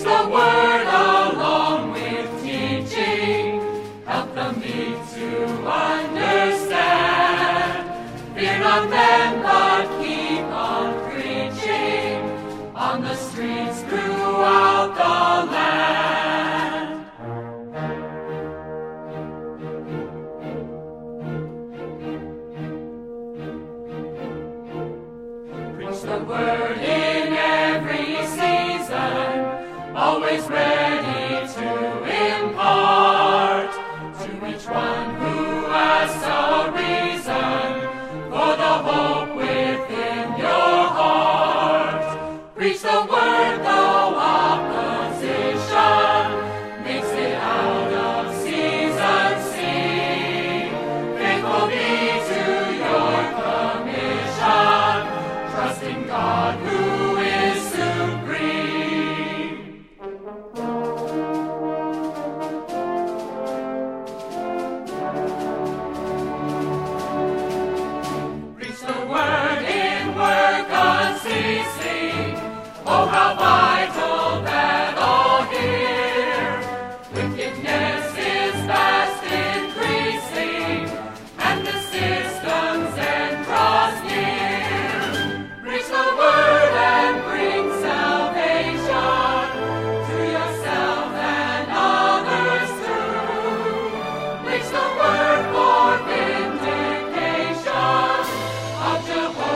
the word along with teaching. Help the meek to understand. Fear not men, but keep on preaching on the streets throughout the land. Preach the word in every season, always ready to impart to each one who asks a reason for the hope within your heart. Preach the word though opposition makes it out of season. See, faithful be to your commission, trusting God who is supreme. Preach the word in work unceasing. Oh, how vital that all hear. Wickedness is fast increasing, and the systems and cross near. Preach the word and bring salvation to yourself and others through. Preach the word for vindication of Jehovah.